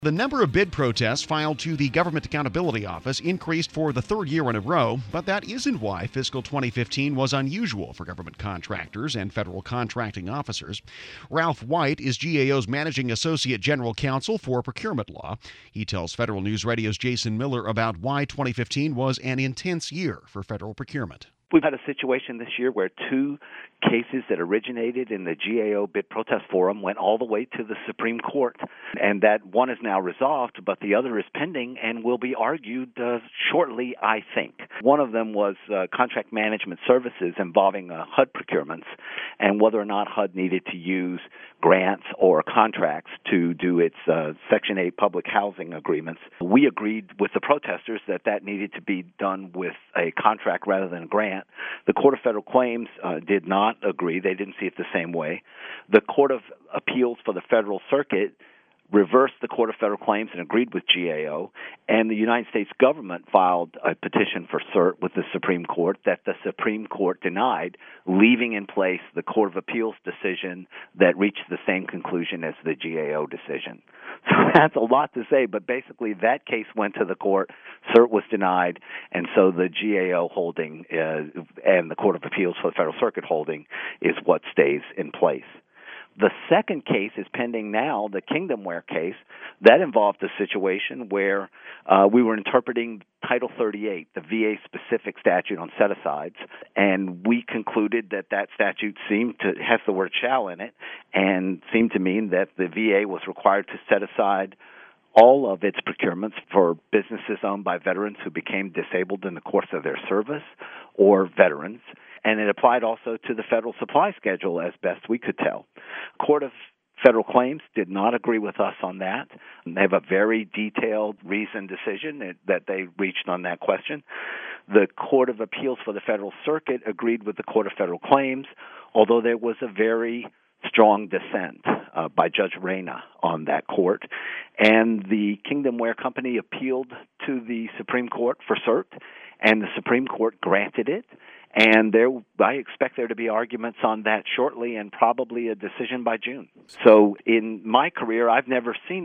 The number of bid protests filed to the Government Accountability Office increased for the third year in a row, but that isn't why fiscal 2015 was unusual for government contractors and federal contracting officers. Ralph White is GAO's Managing Associate General Counsel for Procurement Law. He tells Federal News Radio's Jason Miller about why 2015 was an intense year for federal procurement. We've had a situation this year where two cases that originated in the GAO bid protest forum went all the way to the Supreme Court, and that one is now resolved, but the other is pending and will be argued shortly, I think. One of them was contract management services involving HUD procurements and whether or not HUD needed to use grants or contracts to do its Section 8 public housing agreements. We agreed with the protesters that that needed to be done with a contract rather than a grant. The Court of Federal Claims did not agree. They didn't see it the same way. The Court of Appeals for the Federal Circuit reversed the Court of Federal Claims and agreed with GAO, and the United States government filed a petition for cert with the Supreme Court that the Supreme Court denied, leaving in place the Court of Appeals decision that reached the same conclusion as the GAO decision. So that's a lot to say, but basically that case went to the court, cert was denied, and so the GAO holding and the Court of Appeals for the Federal Circuit holding is what stays in place. The second case is pending now, the Kingdomware case. That involved a situation where we were interpreting Title 38, the VA-specific statute on set-asides, and we concluded that that statute seemed to have the word shall in it and seemed to mean that the VA was required to set aside all of its procurements for businesses owned by veterans who became disabled in the course of their service or veterans. And it applied also to the federal supply schedule as best we could tell. Court of Federal Claims did not agree with us on that. They have a very detailed, reasoned decision that they reached on that question. The Court of Appeals for the Federal Circuit agreed with the Court of Federal Claims, although there was a very strong dissent by Judge Reyna on that court. And the Kingdomware Company appealed to the Supreme Court for cert, and the Supreme Court granted it. And I expect there to be arguments on that shortly and probably a decision by June. So in my career, I've never seen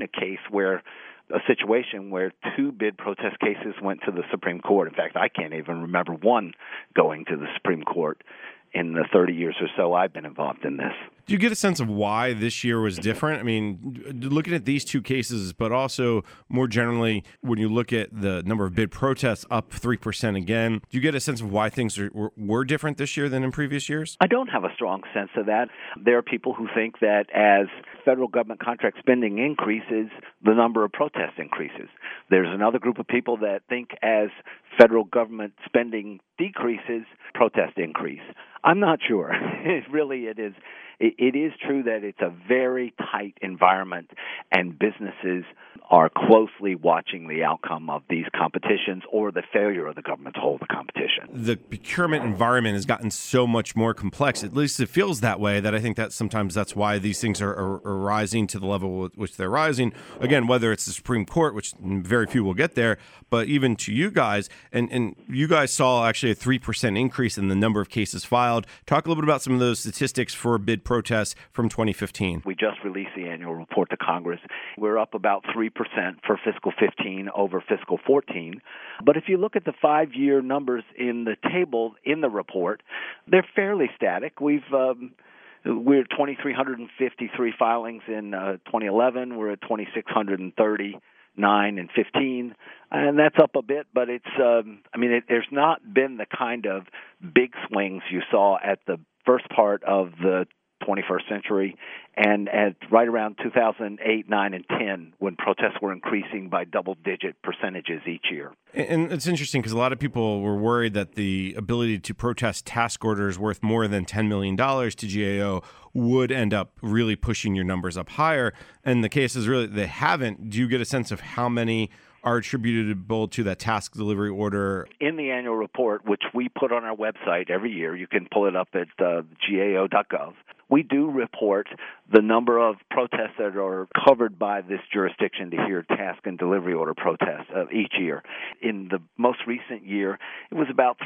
a situation where two bid protest cases went to the Supreme Court. In fact, I can't even remember one going to the Supreme Court in the 30 years or so I've been involved in this. Do you get a sense of why this year was different? I mean, looking at these two cases, but also more generally, when you look at the number of bid protests up 3% again, do you get a sense of why things were different this year than in previous years? I don't have a strong sense of that. There are people who think that as federal government contract spending increases, the number of protests increases. There's another group of people that think as federal government spending decreases, protests increase. I'm not sure. It is true that it's a very tight environment, and businesses are closely watching the outcome of these competitions or the failure of the government to hold the competition. The procurement environment has gotten so much more complex, at least it feels that way, that I think that sometimes that's why these things are rising to the level at which they're rising. Again, whether it's the Supreme Court, which very few will get there, but even to you guys, and you guys saw actually a 3% increase in the number of cases filed. Talk a little bit about some of those statistics for bid protests from 2015. We just released the annual report to Congress. We're up about 3% for fiscal 15 over fiscal 14. But if you look at the 5-year numbers in the table in the report, they're fairly static. We're 2,353 filings in 2011. We're at 2,639 in 15, and that's up a bit. But there's not been the kind of big swings you saw at the first part of the 21st century and at right around 2008, 9, and 10 when protests were increasing by double-digit percentages each year. And it's interesting because a lot of people were worried that the ability to protest task orders worth more than $10 million to GAO would end up really pushing your numbers up higher. And the case is really they haven't. Do you get a sense of how many are attributable to that task delivery order? In the annual report, which we put on our website every year, you can pull it up at gao.gov. we do report the number of protests that are covered by this jurisdiction to hear task and delivery order protests each year. In the most recent year, it was about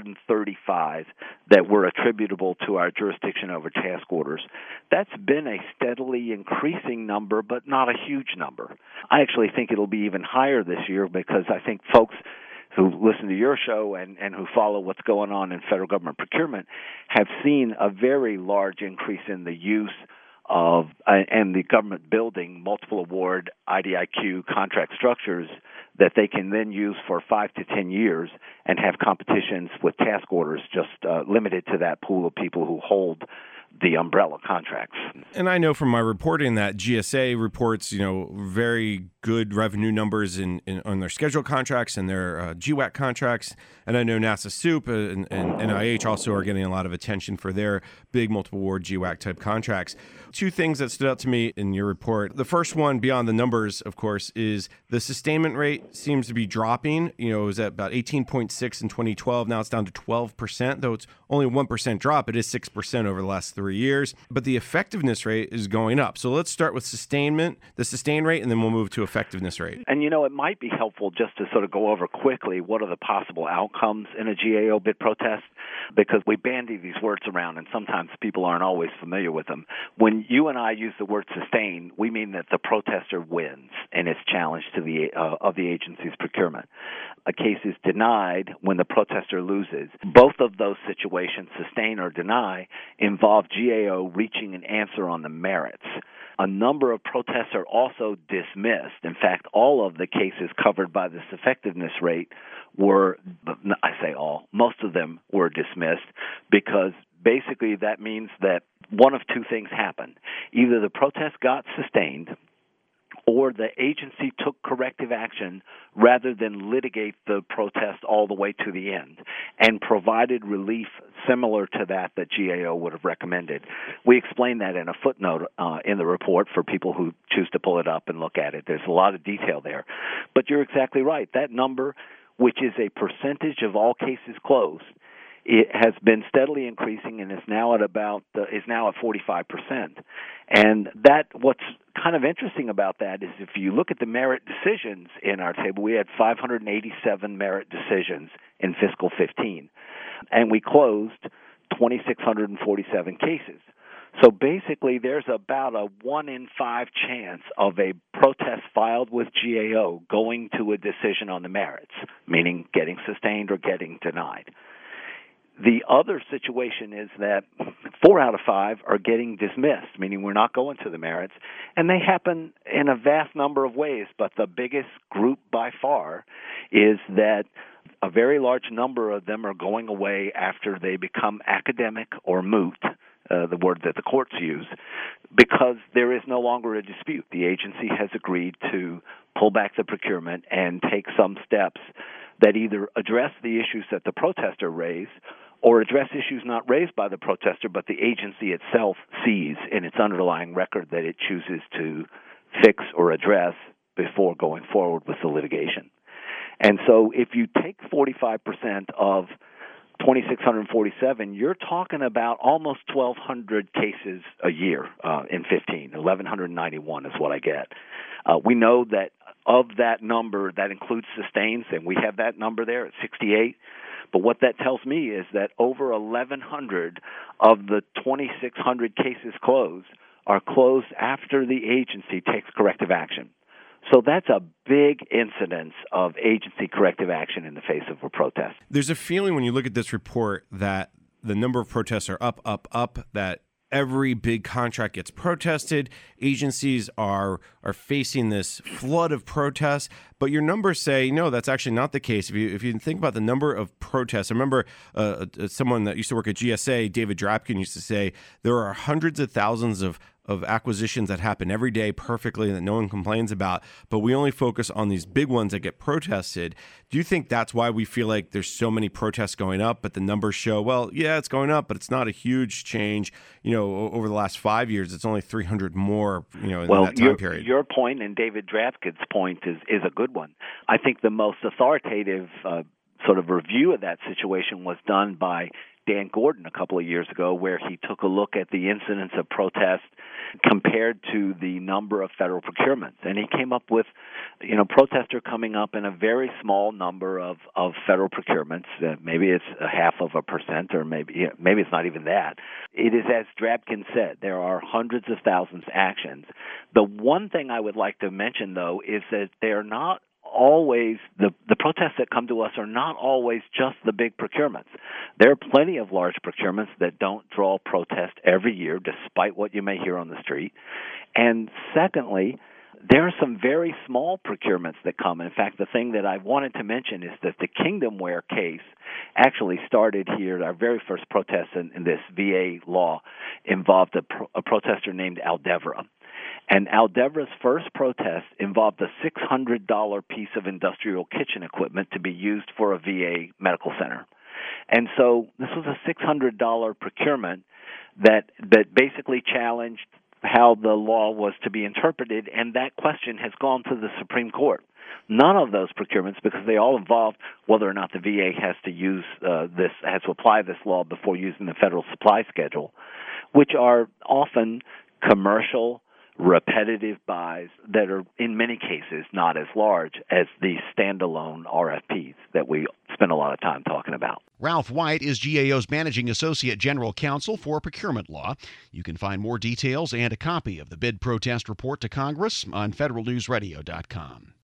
335 that were attributable to our jurisdiction over task orders. That's been a steadily increasing number, but not a huge number. I actually think it'll be even higher this year because I think folks who listen to your show and who follow what's going on in federal government procurement have seen a very large increase in the use of and the government building multiple award IDIQ contract structures that they can then use for 5 to 10 years and have competitions with task orders just limited to that pool of people who hold the umbrella contracts. And I know from my reporting that GSA reports, very good revenue numbers on their scheduled contracts and their GWAC contracts. And I know NASA SEWP and NIH also are getting a lot of attention for their big multiple award GWAC type contracts. Two things that stood out to me in your report. The first one, beyond the numbers, of course, is the sustainment rate seems to be dropping. It was at about 18.6 in 2012. Now it's down to 12%, though it's only a 1% drop. It is 6% over the last 3 years. But the effectiveness rate is going up. So let's start with the sustain rate, and then we'll move to effectiveness rate. And, it might be helpful just to sort of go over quickly what are the possible outcomes in a GAO bid protest, because we bandy these words around, and sometimes people aren't always familiar with them. When you and I use the word sustain, we mean that the protester wins and it's challenged to the agency's procurement. A case is denied when the protester loses. Both of those situations, sustain or deny, involve GAO reaching an answer on the merits. A number of protests are also dismissed. In fact, all of the cases covered by this effectiveness rate were, I say all, most of them were dismissed because basically that means that one of two things happened. Either the protest got sustained or the agency took corrective action rather than litigate the protest all the way to the end and provided relief similar to that GAO would have recommended. We explain that in a footnote in the report for people who choose to pull it up and look at it. There's a lot of detail there. But you're exactly right. That number, which is a percentage of all cases closed, it has been steadily increasing and is now at 45%. And that what's kind of interesting about that is if you look at the merit decisions in our table, we had 587 merit decisions in fiscal 15, and we closed 2,647 cases. So basically, there's about a 1 in 5 chance of a protest filed with GAO going to a decision on the merits, meaning getting sustained or getting denied. The other situation is that 4 out of 5 are getting dismissed, meaning we're not going to the merits, and they happen in a vast number of ways, but the biggest group by far is that a very large number of them are going away after they become academic or moot, the word that the courts use, because there is no longer a dispute. The agency has agreed to pull back the procurement and take some steps that either address the issues that the protester raised or address issues not raised by the protester, but the agency itself sees in its underlying record that it chooses to fix or address before going forward with the litigation. And so if you take 45% of 2,647, you're talking about almost 1,200 cases a year in 15. 1,191 is what I get. We know that of that number, that includes sustains, and we have that number there at 68. But what that tells me is that over 1,100 of the 2,600 cases closed are closed after the agency takes corrective action. So that's a big incidence of agency corrective action in the face of a protest. There's a feeling when you look at this report that the number of protests are up, that every big contract gets protested. Agencies are facing this flood of protests, but your numbers say, no, that's actually not the case. If you think about the number of protests, I remember someone that used to work at GSA, David Drapkin, used to say there are hundreds of thousands of acquisitions that happen every day perfectly that no one complains about, but we only focus on these big ones that get protested. Do you think that's why we feel like there's so many protests going up, but the numbers show, well, yeah, it's going up, but it's not a huge change. Over the last 5 years, it's only 300 more, in that time period. Your point and David Drapkin's point is a good one. I think the most authoritative sort of review of that situation was done by Dan Gordon a couple of years ago, where he took a look at the incidence of protest compared to the number of federal procurements. And he came up with, protests are coming up in a very small number of federal procurements. Maybe it's 0.5%, or maybe it's not even that. It is, as Drabkin said, there are hundreds of thousands of actions. The one thing I would like to mention, though, is that they are not always, the protests that come to us are not always just the big procurements. There are plenty of large procurements that don't draw protest every year, despite what you may hear on the street. And secondly, there are some very small procurements that come. In fact, the thing that I wanted to mention is that the Kingdomware case actually started here. Our very first protest in this VA law involved a protester named Aldevra. And Aldevra's first protest involved a $600 piece of industrial kitchen equipment to be used for a VA medical center. And so this was a $600 procurement that basically challenged how the law was to be interpreted, and that question has gone to the Supreme Court. None of those procurements, because they all involve whether or not the VA has to apply this law before using the federal supply schedule, which are often commercial, repetitive buys that are, in many cases, not as large as the standalone RFPs that we spend a lot of time talking about. Ralph White is GAO's Managing Associate General Counsel for Procurement Law. You can find more details and a copy of the bid protest report to Congress on federalnewsradio.com.